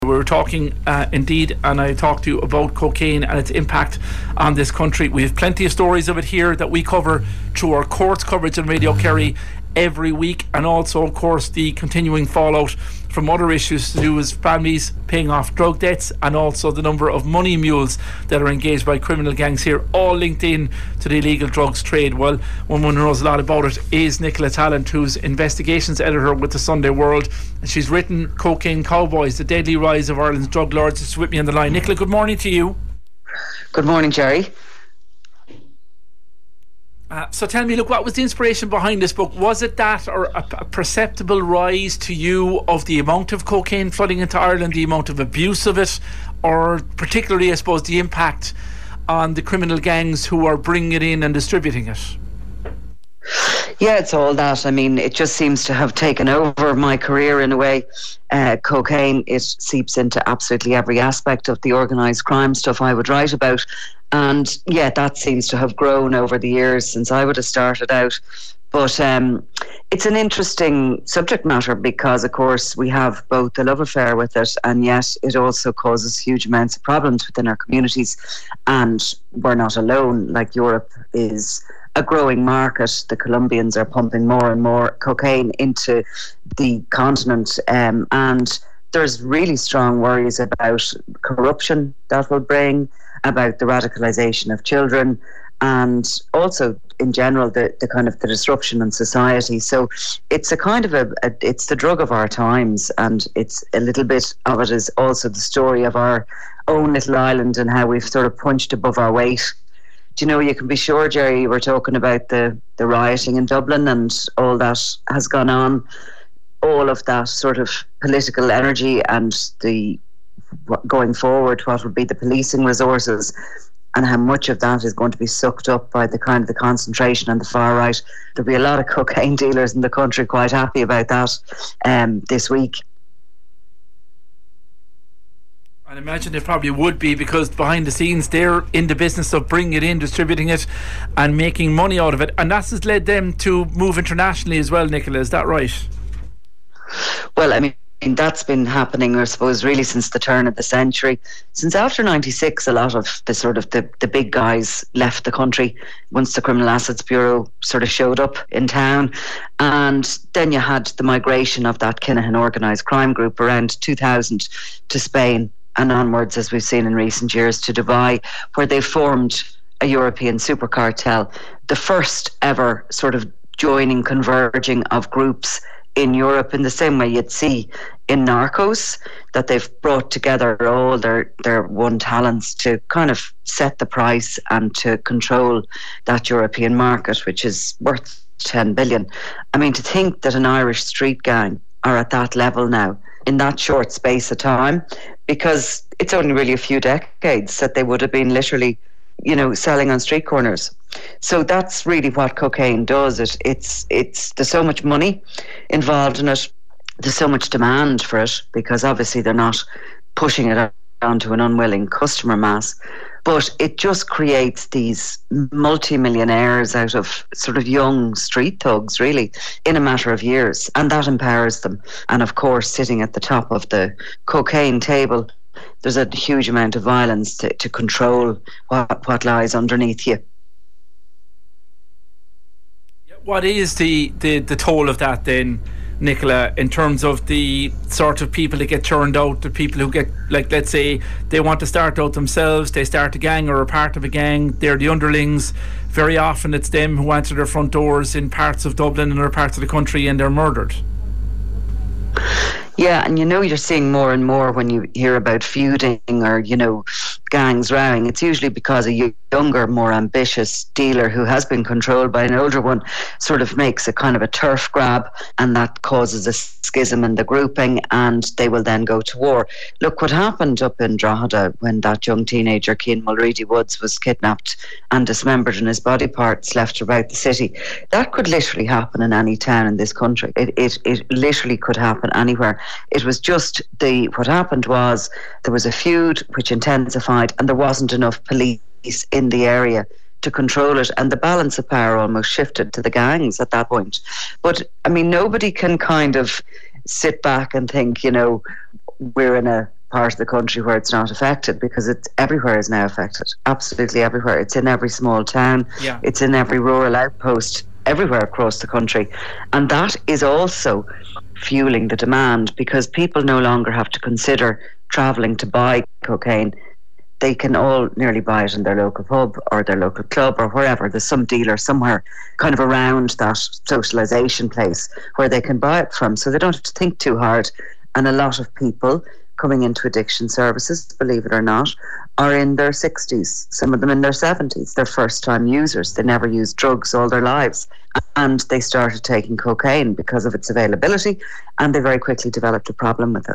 We were talking indeed, and I talked to you about cocaine and its impact on this country. We have plenty of stories of it here that we cover through our courts coverage on Radio Kerry every week, and also of course the continuing fallout from other issues to do with families paying off drug debts, and also the number of money mules that are engaged by criminal gangs here, all linked in to the illegal drugs trade. Well, one who knows a lot about it is Nicola Tallant, who's investigations editor with the Sunday World, and she's written Cocaine Cowboys: The Deadly Rise of Ireland's Drug Lords. She's with me on the line. Nicola, good morning to you. Good morning, Jerry. So tell me, look, what was the inspiration behind this book? Was it that, or a perceptible rise to you of the amount of cocaine flooding into Ireland, the amount of abuse of it, or particularly, I suppose, the impact on the criminal gangs who are bringing it in and distributing it? Yeah, it's all that. I mean, it just seems to have taken over my career in a way. Cocaine, it seeps into absolutely every aspect of the organised crime stuff I would write about. And yeah, that seems to have grown over the years since I would have started out. But it's an interesting subject matter because, of course, we have both a love affair with it, and yet it also causes huge amounts of problems within our communities. And we're not alone. Like, Europe is a growing market. The Colombians are pumping more and more cocaine into the continent, and there's really strong worries about corruption that will bring, about the radicalisation of children, and also in general the kind of the disruption in society. So it's a kind of it's the drug of our times, and it's a little bit of it is also the story of our own little island and how we've sort of punched above our weight. Do you know, you can be sure, Jerry, we're talking about the rioting in Dublin and all that has gone on, all of that sort of political energy and the going forward, what would be the policing resources, and how much of that is going to be sucked up by the kind of the concentration on the far right. There'll be a lot of cocaine dealers in the country quite happy about that this week. I imagine it probably would be, because behind the scenes they're in the business of bringing it in, distributing it and making money out of it, and that has led them to move internationally as well, Nicola, is that right? Well, I mean, that's been happening, I suppose, really since the turn of the century. Since after 96, a lot of the sort of the big guys left the country once the Criminal Assets Bureau sort of showed up in town. And then you had the migration of that Kinahan organised crime group around 2000 to Spain, and onwards, as we've seen in recent years, to Dubai, where they formed a European super cartel, the first ever sort of joining, converging of groups in Europe, in the same way you'd see in Narcos, that they've brought together all their one talents to kind of set the price and to control that European market, which is worth 10 billion. I mean, to think that an Irish street gang are at that level now in that short space of time, because it's only really a few decades that they would have been literally, you know, selling on street corners. So that's really what cocaine does. It's there's so much money involved in it. There's so much demand for it, because obviously they're not pushing it onto an unwilling customer mass. But it just creates these multi-millionaires out of sort of young street thugs, really, in a matter of years. And that empowers them. And of course, sitting at the top of the cocaine table, there's a huge amount of violence to control what lies underneath you. What is the toll of that then, Nicola, in terms of the sort of people that get turned out, the people who get, like, let's say they want to start out themselves, they start a gang or are part of a gang, they're the underlings, very often it's them who answer their front doors in parts of Dublin and other parts of the country, and they're murdered. Yeah, and you know, you're seeing more and more when you hear about feuding or, you know, gangs rowing. It's usually because a younger, more ambitious dealer who has been controlled by an older one sort of makes a kind of a turf grab, and that causes a schism in the grouping, and they will then go to war. Look what happened up in Drogheda when that young teenager, Cian Mulready Woods, was kidnapped and dismembered and his body parts left about the city. That could literally happen in any town in this country. It literally could happen anywhere. It was just what happened was there was a feud which intensified, and there wasn't enough police in the area to control it, and the balance of power almost shifted to the gangs at that point. But I mean, nobody can kind of sit back and think, you know, we're in a part of the country where it's not affected, because it's everywhere is now affected. Absolutely everywhere. It's in every small town. Yeah. It's in every rural outpost, everywhere across the country. And that is also fueling the demand, because people no longer have to consider travelling to buy cocaine. They can all nearly buy it in their local pub or their local club or wherever. There's some dealer somewhere kind of around that socialisation place where they can buy it from, so they don't have to think too hard. And a lot of people coming into addiction services, believe it or not, are in their 60s, some of them in their 70s. They're first-time users. They never used drugs all their lives. And they started taking cocaine because of its availability, and they very quickly developed a problem with it.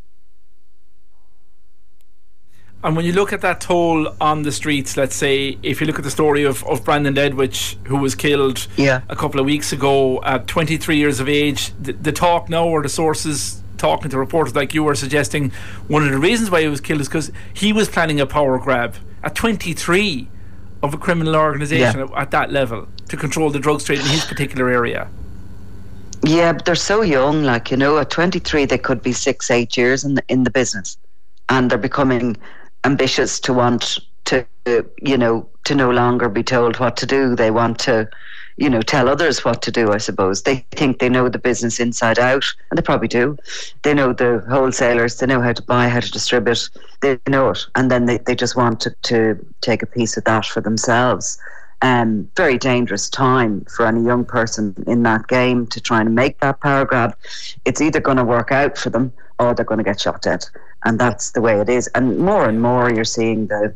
And when you look at that toll on the streets, let's say, if you look at the story of Brandon Ledwich, who was killed a couple of weeks ago at 23 years of age, the talk now, or the sources talking to reporters like you were suggesting, one of the reasons why he was killed is because he was planning a power grab at 23 of a criminal organisation at that level to control the drugs trade in his particular area. Yeah, but they're so young, like, you know, at 23 they could be 6-8 years in the business, and they're becoming ambitious to want to, you know, to no longer be told what to do. They want to, you know, tell others what to do, I suppose. They think they know the business inside out, and they probably do. They know the wholesalers, they know how to buy, how to distribute, they know it, and then they just want to take a piece of that for themselves. Very dangerous time for any young person in that game to try and make that power grab. It's either going to work out for them or they're going to get shot dead. And that's the way it is. And more you're seeing the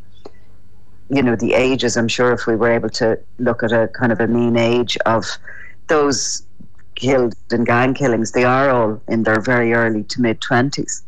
ages. I'm sure if we were able to look at a kind of a mean age of those killed in gang killings, they are all in their very early to mid 20s.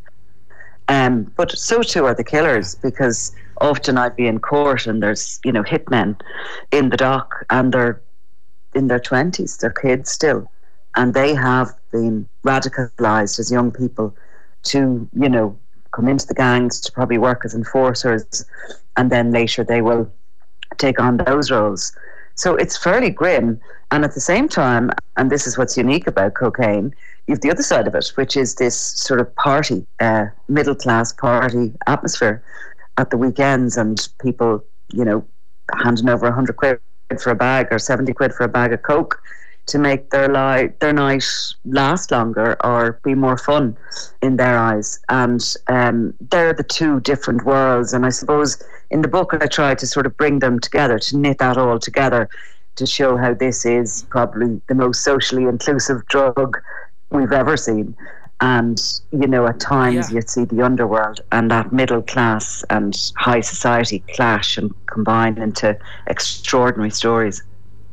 But so too are the killers, because often I'd be in court and there's, you know, hitmen in the dock, and they're in their 20s, they're kids still, and they have been radicalised as young people to, you know, come into the gangs, to probably work as enforcers, and then later they will take on those roles. So it's fairly grim. And at the same time, and this is what's unique about cocaine, you have the other side of it, which is this sort of party, middle-class party atmosphere at the weekends, and people, you know, handing over 100 quid for a bag or 70 quid for a bag of coke to make their night last longer or be more fun in their eyes. And they're the two different worlds. And I suppose in the book I tried to sort of bring them together, to knit that all together, to show how this is probably the most socially inclusive drug we've ever seen. And, you know, at times you'd see the underworld and that middle class and high society clash and combine into extraordinary stories.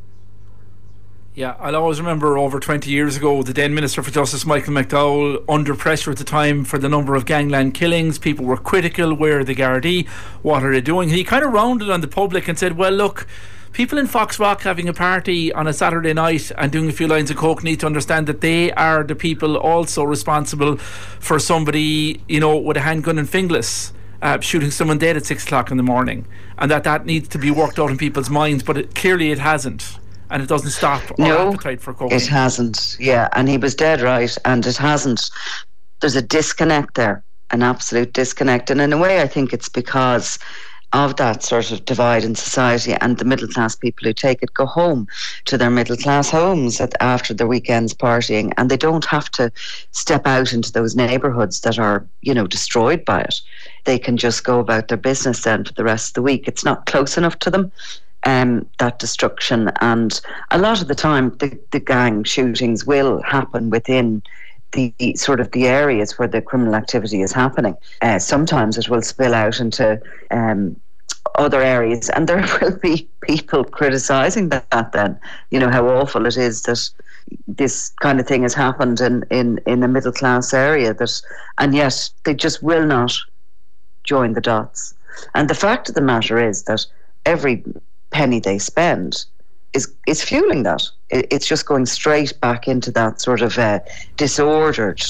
Yeah, I'll always remember over 20 years ago, the then Minister for Justice, Michael McDowell, under pressure at the time for the number of gangland killings. People were critical. Where are the Gardaí? What are they doing? He kind of rounded on the public and said, well, look, people in Foxrock having a party on a Saturday night and doing a few lines of coke need to understand that they are the people also responsible for somebody, you know, with a handgun and fingerless shooting someone dead at 6 o'clock in the morning, and that needs to be worked out in people's minds. But clearly it hasn't. And it doesn't stop our appetite for cocaine. It hasn't, yeah. And he was dead right, and it hasn't. There's a disconnect there, an absolute disconnect. And in a way, I think it's because of that sort of divide in society, and the middle class people who take it go home to their middle class homes after their weekends partying, and they don't have to step out into those neighbourhoods that are, you know, destroyed by it. They can just go about their business then for the rest of the week. It's not close enough to them. That destruction, and a lot of the time the gang shootings will happen within the sort of the areas where the criminal activity is happening. Sometimes it will spill out into other areas, and there will be people criticising that then, you know, how awful it is that this kind of thing has happened in a middle class area, that, and yet they just will not join the dots. And the fact of the matter is that every penny they spend is fueling that. It's just going straight back into that sort of disordered,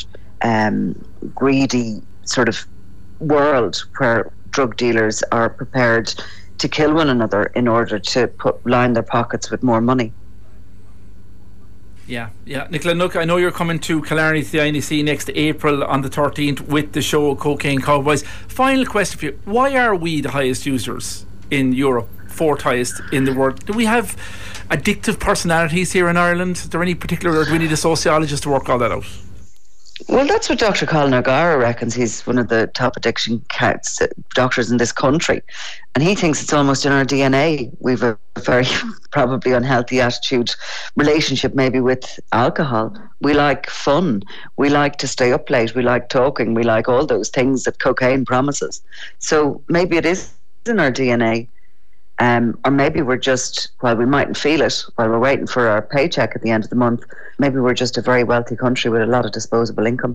greedy sort of world where drug dealers are prepared to kill one another in order to line their pockets with more money. Yeah. Nicola, look, I know you're coming to Killarney to the INEC next April on the 13th with the show Cocaine Cowboys. Final question for you. Why are we the highest users in Europe? Fourth highest in the world. Do we have addictive personalities here in Ireland? Is there any particular, or do we need a sociologist to work all that out? Well, that's what Dr. Colin O'Gara reckons. He's one of the top addiction doctors in this country. And he thinks it's almost in our DNA. We've a very probably unhealthy relationship maybe with alcohol. We like fun. We like to stay up late. We like talking. We like all those things that cocaine promises. So maybe it is in our DNA. Or maybe we're just, while we mightn't feel it, while we're waiting for our paycheck at the end of the month, maybe we're just a very wealthy country with a lot of disposable income.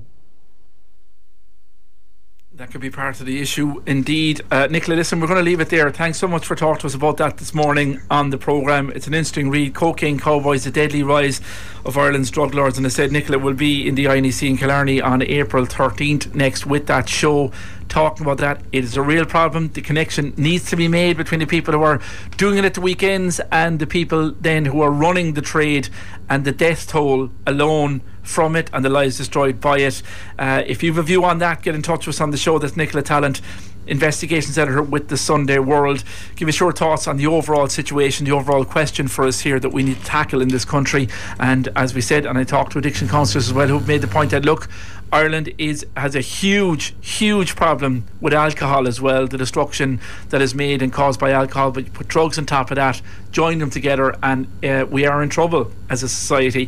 That could be part of the issue indeed. Nicola, listen, we're going to leave it there. Thanks so much for talking to us about that this morning on the programme. It's an interesting read. Cocaine Cowboys, the deadly rise of Ireland's drug lords. And I said Nicola will be in the INEC in Killarney on April 13th next with that show, talking about that. It is a real problem. The connection needs to be made between the people who are doing it at the weekends and the people then who are running the trade, and the death toll alone from it and the lives destroyed by it. If you have a view on that, get in touch with us on the show. That's Nicola Tallant, investigations editor with the Sunday World. Give us your thoughts on the overall situation, the overall question for us here that we need to tackle in this country. And as we said, and I talked to addiction counsellors as well, who've made the point that look, Ireland has a huge problem with alcohol as well, the destruction that is made and caused by alcohol. But you put drugs on top of that, join them together, and we are in trouble as a society.